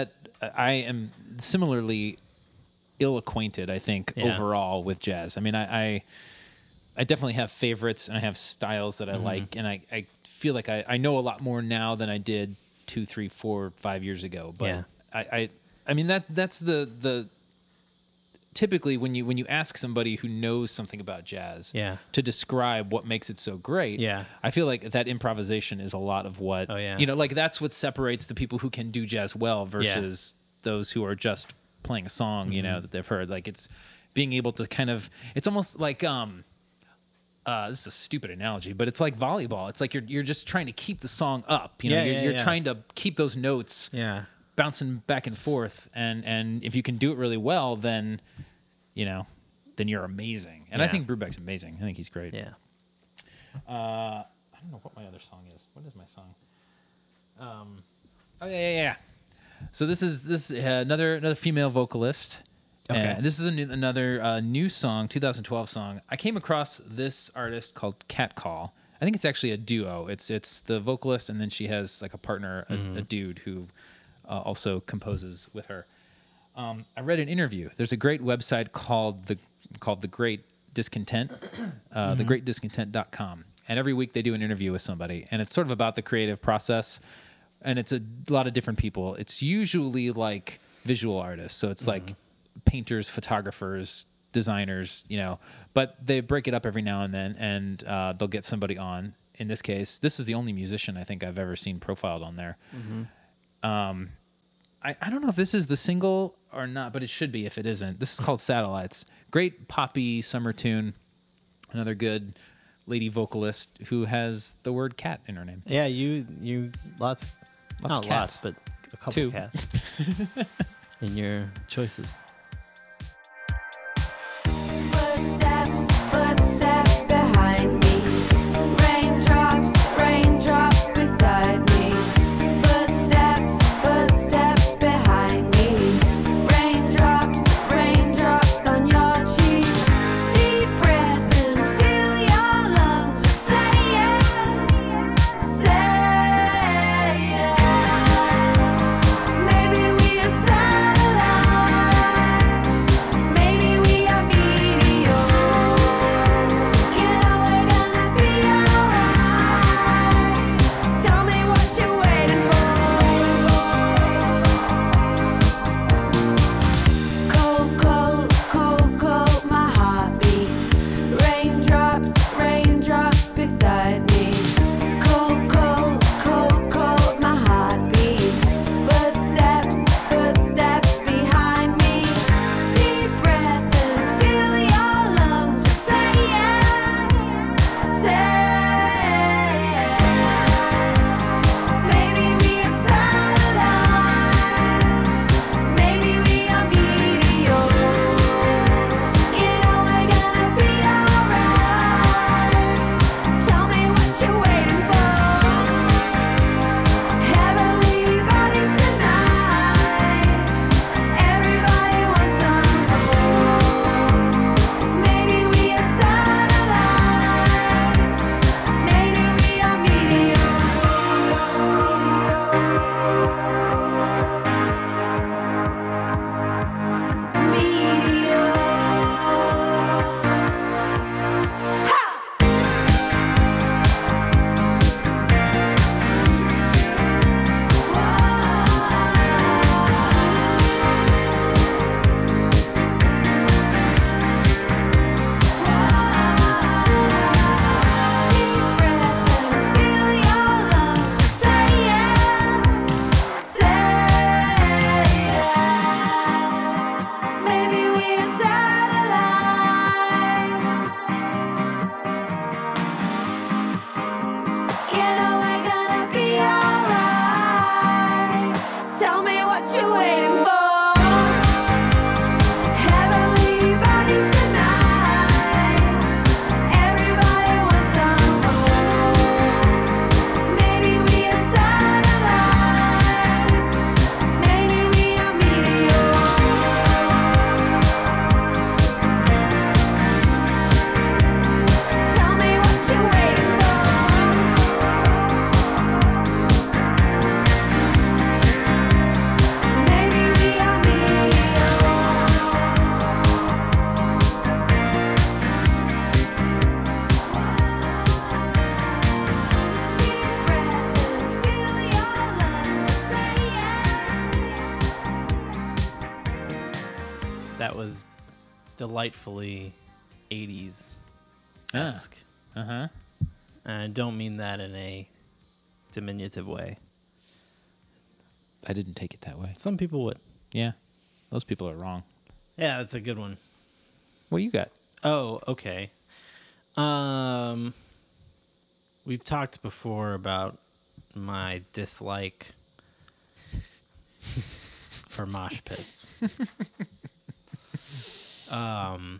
I am similarly ill-acquainted, I think, Yeah. overall with jazz. I mean, I, I I definitely have favorites and I have styles that I Mm-hmm. like, and I, I feel like I, I know a lot more now than I did two, three, four, five years ago. But Yeah. I, I I mean that that's the the typically when you when you ask somebody who knows something about jazz Yeah. to describe what makes it so great, Yeah. I feel like that improvisation is a lot of what Oh, yeah. you know, like that's what separates the people who can do jazz well versus those who are just playing a song, you Mm-hmm. know, that they've heard. Like it's being able to kind of it's almost like um uh, this is a stupid analogy, but it's like volleyball. It's like you're you're just trying to keep the song up. You know, Yeah, you're, yeah, you're yeah. trying to keep those notes Yeah. bouncing back and forth, and and if you can do it really well, then you know, then you're amazing. And I Yeah. think Brubeck's amazing. I think he's great. Yeah. I don't know what my other song is. What is my song? Um, oh yeah, yeah, yeah. So this is this uh, another another female vocalist. Okay. Uh, this is a new, another uh, new song, two thousand twelve song. I came across this artist called Cat Call. I think it's actually a duo. It's it's the vocalist, and then she has like a partner, a, a dude who uh, also composes with her. Um, I read an interview. There's a great website called the called the Great Discontent, uh, the great discontent dot com, and every week they do an interview with somebody, and it's sort of about the creative process, and it's a lot of different people. It's usually like visual artists, so it's like painters, photographers, designers, you know, but they break it up every now and then, and uh, they'll get somebody on. In this case, this is the only musician I think I've ever seen profiled on there. Um, I, I don't know if this is the single or not, but it should be if it isn't. This is called Satellites. Great poppy summer tune. Another good lady vocalist who has the word cat in her name. Yeah, you you lots, Lots not of lots, cats. but a couple Two. cats in your choices. Footsteps, footsteps behind me. Raindrops, raindrops beside me. Footsteps, footsteps behind me. Raindrops, raindrops on your cheek. Deep breath and fill your lungs. Just say it, say it. Maybe we are satellites. delightfully eighties Ah. esque. Uh huh. And I don't mean that in a diminutive way. I didn't take it that way. Some people would. Yeah, those people are wrong. Yeah, that's a good one. What do you got? Oh, okay. Um, we've talked before about my dislike for mosh pits. um,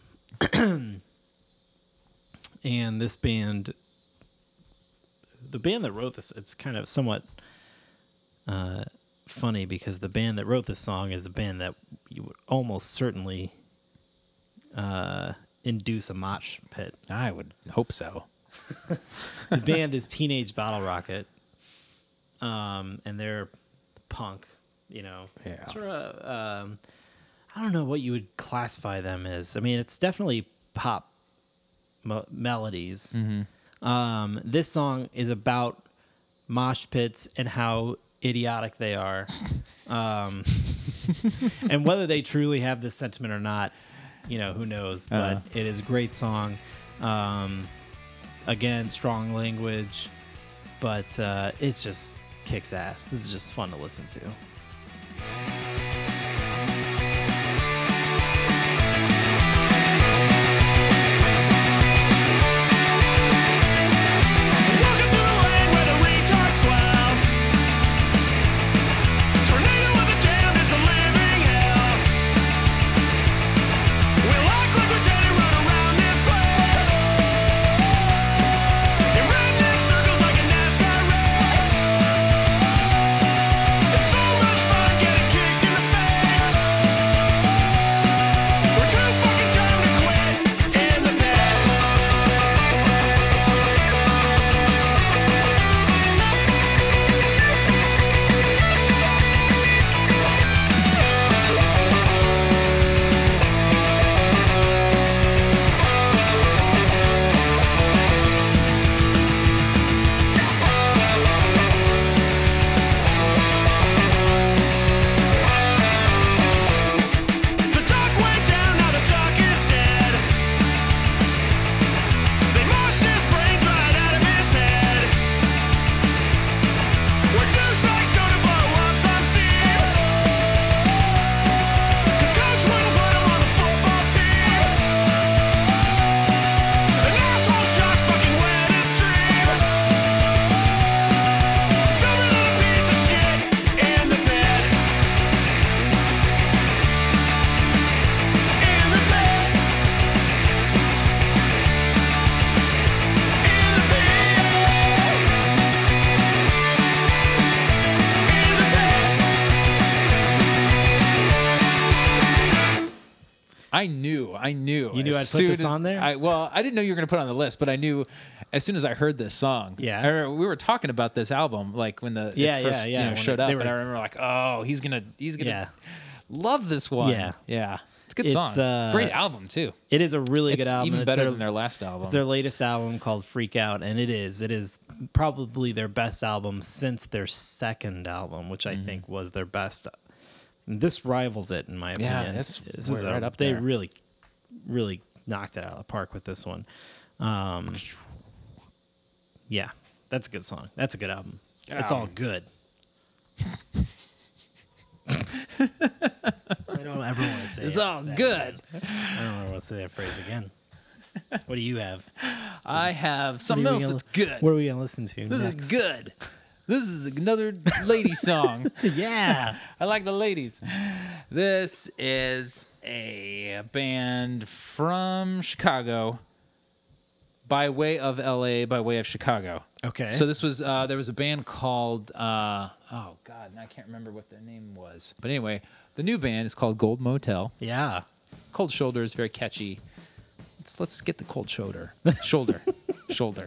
and this band, the band that wrote this, it's kind of somewhat uh, funny because the band that wrote this song is a band that you would almost certainly uh, induce a mosh pit. I would hope so. The band is Teenage Bottle Rocket, um, and they're punk. You know, Yeah. sort of. Um, I don't know what you would classify them as. I mean, it's definitely pop mo- melodies. Um, this song is about mosh pits and how idiotic they are, um, and whether they truly have this sentiment or not. You know, who knows? But Uh. it is a great song. Um, again, strong language, but uh, it's just kicks ass. This is just fun to listen to. Walking through the lane where the retards dwell. Tornado in the jam, it's a living hell. We'll act like we're dead and run around this place. In redneck circles like a NASCAR race. It's so much fun getting kicked in the face. We're too fucking dumb to quit in the pit. The jock went down, now the jock is dead. They mushed his brains right out of his head. Where douchebags go to blow up some steam. 'Cause coach wouldn't put him on the football team. An asshole jock's fucking wet his dream. Dumber than a piece of shit in the bed. In the bed. In the bed. In the bed. I knew, I knew. You knew as I'd put soon this as on there? I, well, I didn't know you were going to put it on the list, but I knew as soon as I heard this song. Yeah. I remember we were talking about this album, like when the it Yeah, first yeah, yeah, You know, when showed it- up, they and were- I remember like, oh, he's gonna, he's gonna Yeah. love this one. Yeah. yeah, it's a good It's, song. It's a uh, great album too. It is a really It's good album. even It's better their- than their last album. It's their latest album called Freak Out, and it is. It is probably their best album since their second album, which I think was their best. This rivals it, in my Yeah, opinion. it's this way is a- right up They there. really, really knocked it out of the park with this one. Um, yeah, that's a good song. That's a good album. It's all good. I don't ever want to say It's it. all good. I don't ever want to say that phrase again. What do you have? I have something What are else we that's gonna- good. What are we gonna listen to This next? is good. This is another lady song. Yeah. I like the ladies. This is a band from Chicago by way of L A, by way of Chicago. Okay. So this was, uh, there was a band called, uh, oh God, I can't remember what their name was. But anyway, the new band is called Gold Motel. Yeah. Cold Shoulder is very catchy. Let's, let's get the cold shoulder. Shoulder. Shoulder.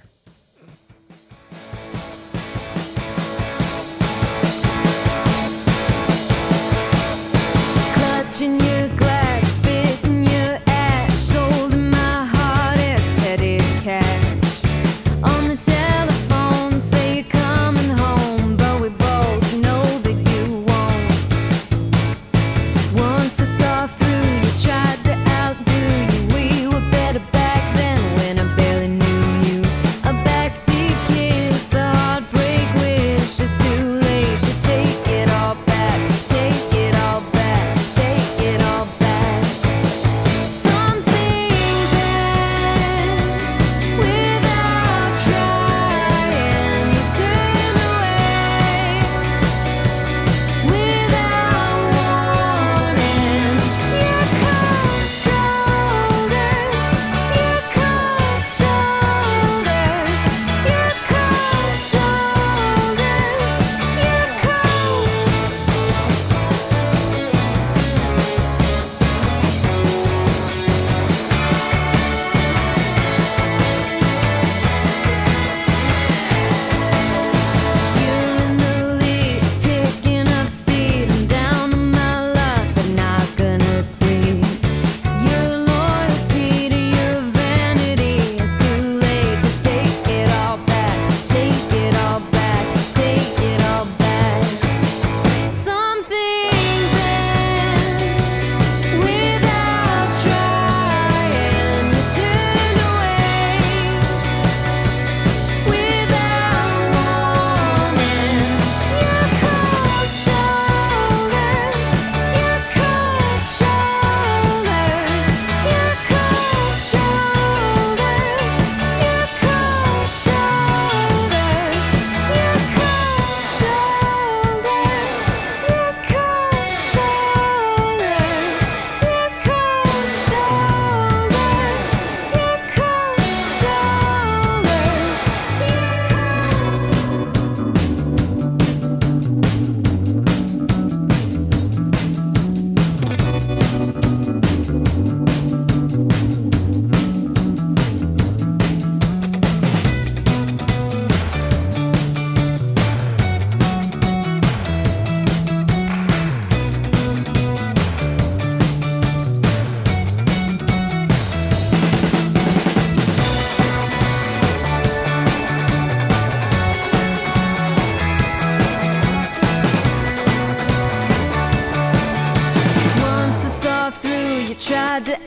Clutching your glass, spitting your ash, holding my heart as petty cash. On the telephone, say you're coming home, but we both know that you won't. Once I saw through, you tried to outdo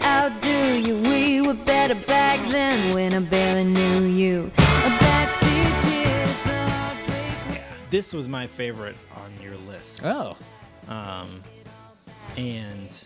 outdo you. We were better back then when I barely knew you. A backseat kiss, a heartbreak. This was my favorite on your list. Oh, Um, and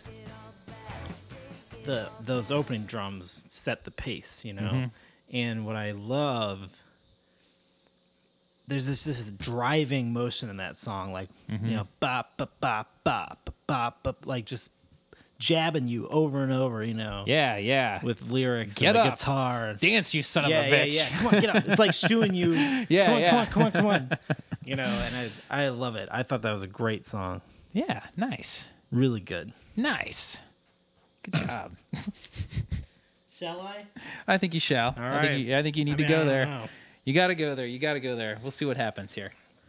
the those opening drums set the pace, you know. Mm-hmm. And what I love, there's this this driving motion in that song, like Mm-hmm. you know, bop bop bop bop bop bop, like just jabbing you over and over, you know. yeah, yeah. With lyrics Get and the up. guitar. And, Dance, you son yeah, of a yeah, bitch. yeah. Come on, get up. It's like shooing you. Yeah, come on, yeah. come on, come on, come on. You know, and I I love it. I thought that was a great song. Yeah, nice. Really good. Nice. Good job. Shall I? I think you shall. All I right. think you, I think you need I to mean, I go don't there. know. You got to go there. You got to go there. We'll see what happens here.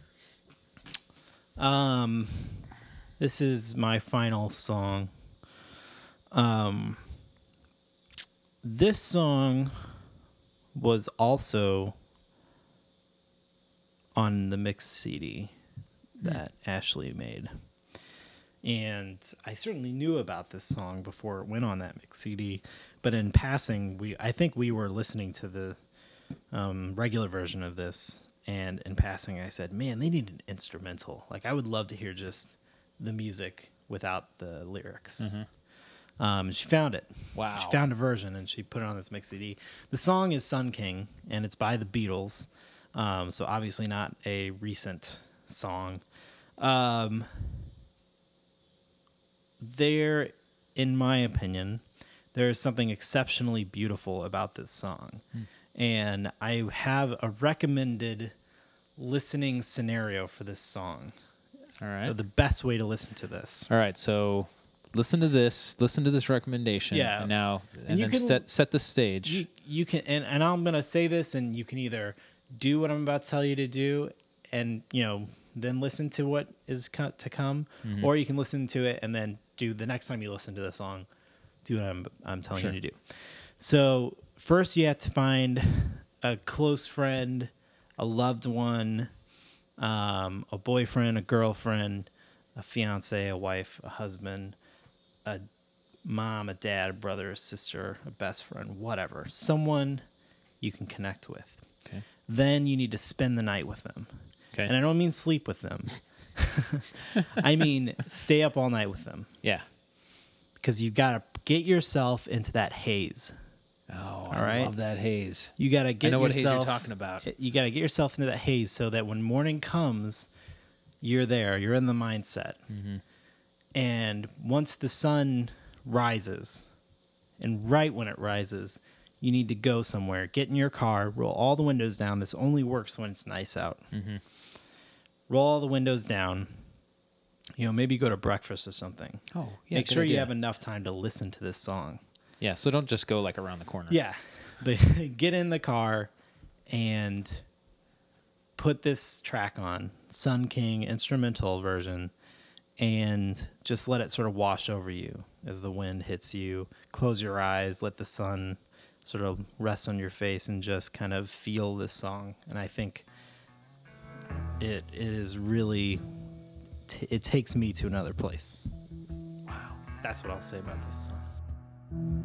Um, this is my final song. Um, this song was also on the mix C D that Ashley made. And I certainly knew about this song before it went on that mix C D, but in passing, we I think we were listening to the um, regular version of this, and in passing, I said, "Man, they need an instrumental. Like, I would love to hear just the music without the lyrics." Um, she found it. Wow. She found a version, and she put it on this mix C D. The song is "Sun King," and it's by the Beatles, um, so obviously not a recent song. Um, there, in my opinion, there is something exceptionally beautiful about this song. And I have a recommended listening scenario for this song. All right. The best way to listen to this. All right. So listen to this. Listen to this recommendation. Yeah. And now, and, And you then can- set, set the stage. You, you can, and, and I'm going to say this, and you can either do what I'm about to tell you to do and, you know, then listen to what is co- to come, or you can listen to it and then do the next time you listen to the song, do what I'm, I'm telling Sure. you to do. So first you have to find a close friend, a loved one, um, a boyfriend, a girlfriend, a fiance, a wife, a husband, a mom, a dad, a brother, a sister, a best friend, whatever. Someone you can connect with. Okay. Then you need to spend the night with them. Okay. And I don't mean sleep with them. I mean stay up all night with them. Yeah. Because you've got to get yourself into that haze. Oh, I right. love that haze. You got to get I know what haze yourself, you're talking about. You got to get yourself into that haze so that when morning comes, you're there. You're in the mindset. Mm-hmm. And once the sun rises, and right when it rises, you need to go somewhere. Get in your car, roll all the windows down. This only works when it's nice out. Mm-hmm. Roll all the windows down. You know, maybe go to breakfast or something. Oh, yeah. Make good sure you idea. have enough time to listen to this song. Yeah. So don't just go like around the corner. Yeah. But get in the car and put this track on, Sun King instrumental version, and just let it sort of wash over you as the wind hits you. Close your eyes, let the sun sort of rest on your face, and just kind of feel this song. And I think it it is really, t- it takes me to another place. Wow. That's what I'll say about this song.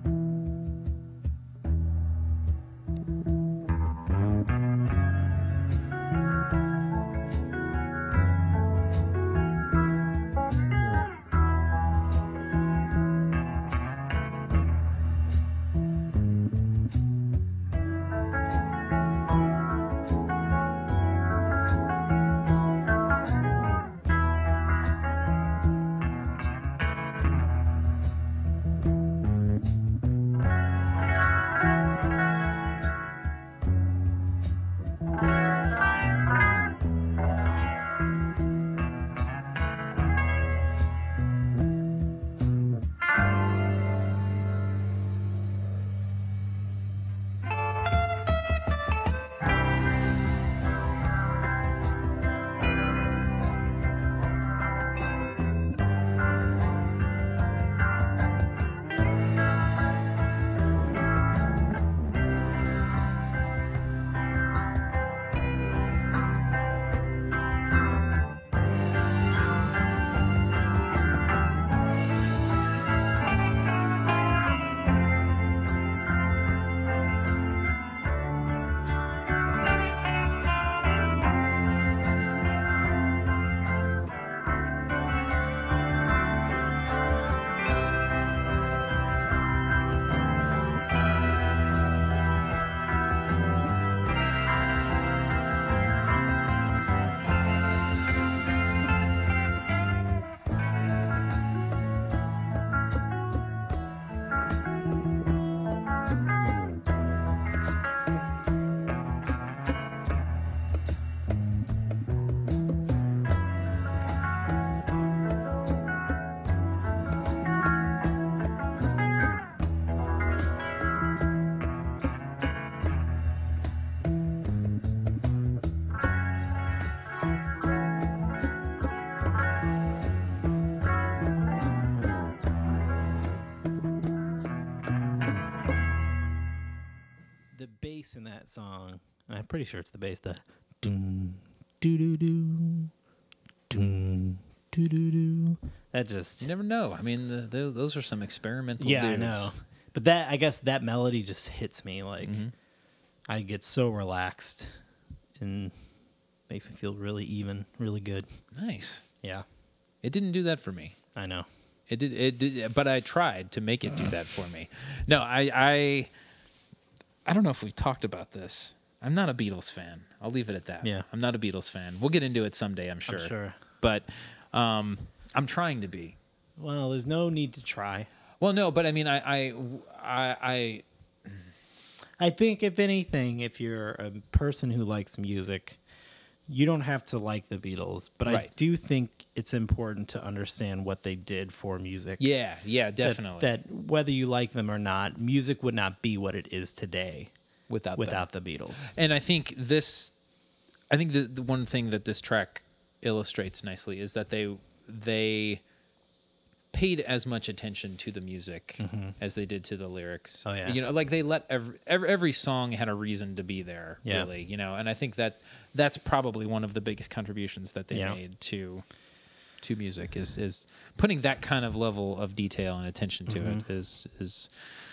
bass in that song, and I'm pretty sure it's the bass, the doom, doo doo doo, doom, doo doo doo. That just You never know. I mean, the, those, those are some experimental yeah, I dudes. know. But that I guess that melody just hits me like Mm-hmm. I get so relaxed and makes me feel really even, really good. Nice. Yeah, It didn't do that for me. I know. It did. It did. But I tried to make it do that for me. No, I. I. I don't know if we've talked about this. I'm not a Beatles fan. I'll leave it at that. Yeah. I'm not a Beatles fan. We'll get into it someday, I'm sure. I'm sure. But um, I'm trying to be. Well, there's no need to try. Well, no, but I mean, I. I. I. I I think, if anything, if you're a person who likes music, you don't have to like the Beatles. But I Right. do think it's important to understand what they did for music. yeah. Yeah. That- Definitely. That, whether you like them or not, music would not be what it is today without. them. without the Beatles. And I think this, I think the, the one thing that this track illustrates nicely is that they they paid as much attention to the music as they did to the lyrics. Oh, yeah. You know, like they let every every, every song had a reason to be there. Yeah. Really, you know, and I think that that's probably one of the biggest contributions that they Yeah. made to to music is is putting that kind of level of detail and attention to it is is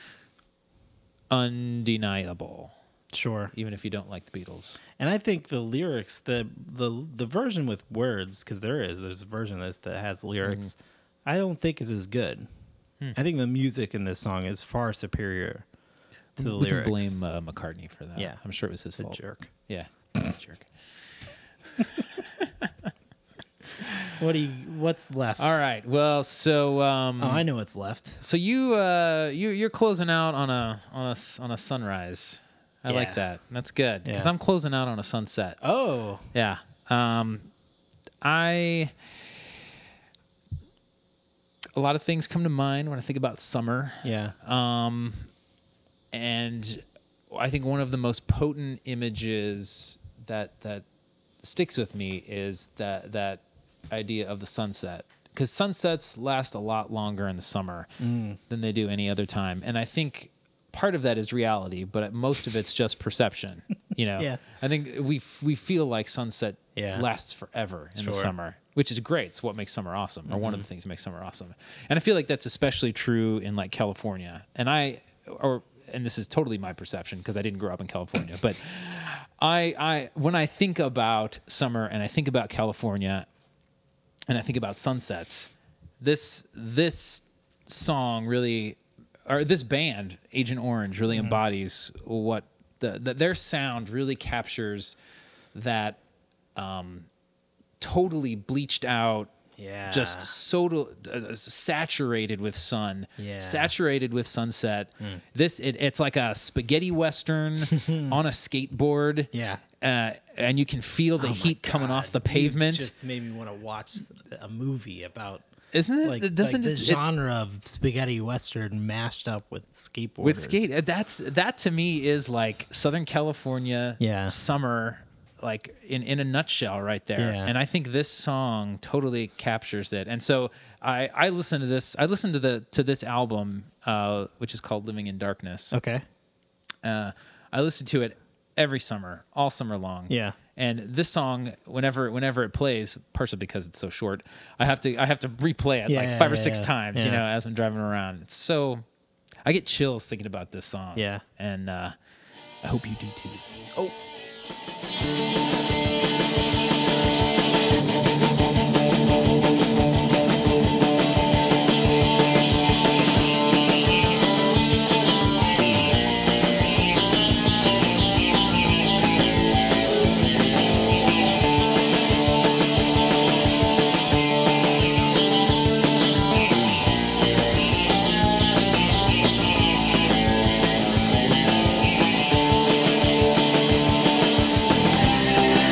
undeniable. Sure. Even if you don't like the Beatles. And I think the lyrics, the the the version with words, because there is, there's a version of this that has lyrics, I don't think is as good. I think the music in this song is far superior to the we lyrics. can blame uh, McCartney for that. Yeah. I'm sure it was his He's a fault. jerk. Yeah, he's a jerk. What do you? What's left? All right. Well, so um, Oh, I know what's left. so you uh, you you're closing out on a on a s- on a sunrise. I Yeah. like that. That's good because Yeah. I'm closing out on a sunset. Oh, Yeah. Um, I. A lot of things come to mind when I think about summer. yeah. Um, and I think one of the most potent images that that sticks with me is that that idea of the sunset, because sunsets last a lot longer in the summer than they do any other time, and I think part of that is reality, but most of it's just perception. You know, Yeah. I think we f- we feel like sunset Yeah. lasts forever in the Sure. summer, which is great. It's what makes summer awesome, or one of the things that makes summer awesome. And I feel like that's especially true in like California. And I, or and this is totally my perception because I didn't grow up in California, but I, I when I think about summer and I think about California, and I think about sunsets, this this song really, or this band, Agent Orange, really embodies what the, the their sound really captures that. Um, totally bleached out, Yeah. just so uh, saturated with sun, Yeah. saturated with sunset. This it, it's like a spaghetti western on a skateboard. Yeah. uh, and you can feel the Oh my heat coming God. off the You pavement. just made me want to watch a movie about Isn't it? like, it doesn't like the it, genre of spaghetti western mashed up with skateboarders. with skate? That's that to me is like Southern California Yeah. summer. Like in, in a nutshell right there. Yeah. And I think this song totally captures it. And so I, I listened to this, I listened to the, to this album, uh, which is called Living in Darkness. Okay. Uh, I listened to it every summer, all summer long. Yeah. And this song, whenever, whenever it plays, partially because it's so short, I have to, I have to replay it Yeah, like yeah, five or yeah, six yeah. times, you Yeah. know, as I'm driving around. It's so, I get chills thinking about this song. Yeah. And, uh, I hope you do too. Oh, Thank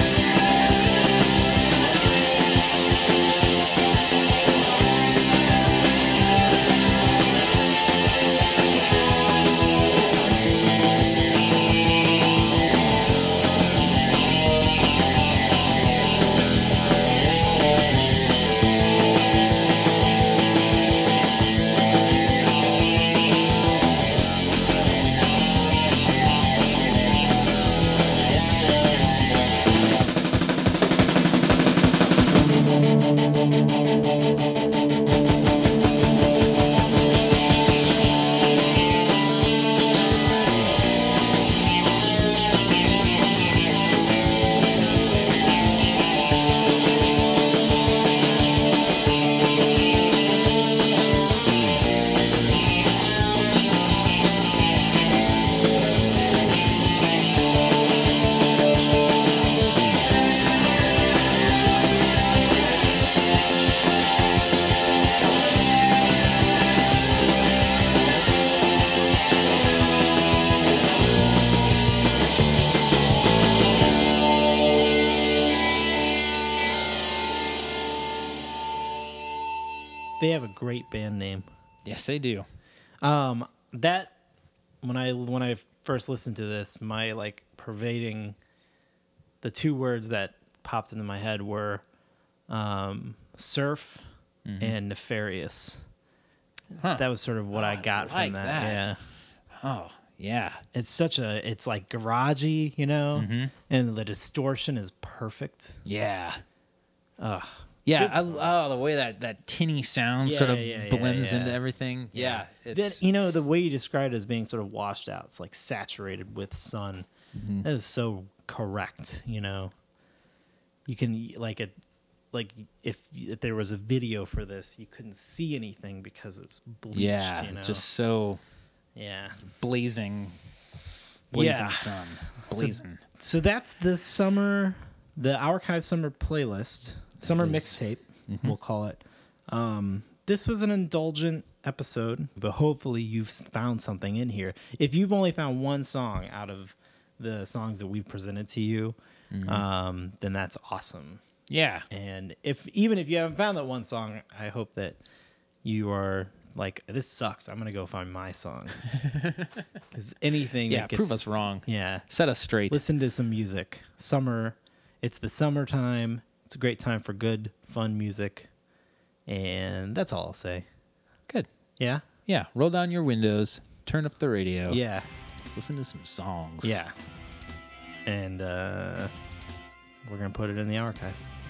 great band name. Yes, they do. Um, that when I when I first listened to this, my like pervading the two words that popped into my head were um, surf Mm-hmm. and nefarious. Huh. That was sort of what I got like from that. that. Yeah. Oh, yeah. It's such a it's like garagey, you know, Mm-hmm. and the distortion is perfect. Yeah. Ugh. Yeah, Good I, song. oh, the way that, that tinny sound Yeah, sort of yeah, yeah, blends yeah. into everything. Yeah, Then, it's you know, the way you described it as being sort of washed out, it's like saturated with sun. Mm-hmm. That is so correct, you know. You can like it like if if there was a video for this, you couldn't see anything because it's bleached, yeah, you know. just so yeah. blazing, blazing Yeah. sun, So- blazing. So that's the summer, the Archive Summer playlist, summer is. mixtape, we'll call it. Um, this was an indulgent episode, but hopefully you've found something in here. If you've only found one song out of the songs that we've presented to you, um, then that's awesome. Yeah, And if even if you haven't found that one song, I hope that you are like, this sucks. I'm gonna go find my songs because anything. yeah. that gets, Prove us wrong. Yeah. Set us straight. Listen to some music. Summer. It's the summertime. It's a great time for good, fun music. And that's all I'll say. Good. Yeah? Yeah. Roll down your windows. Turn up the radio. Yeah. Listen to some songs. Yeah. And uh, we're going to put it in the archive.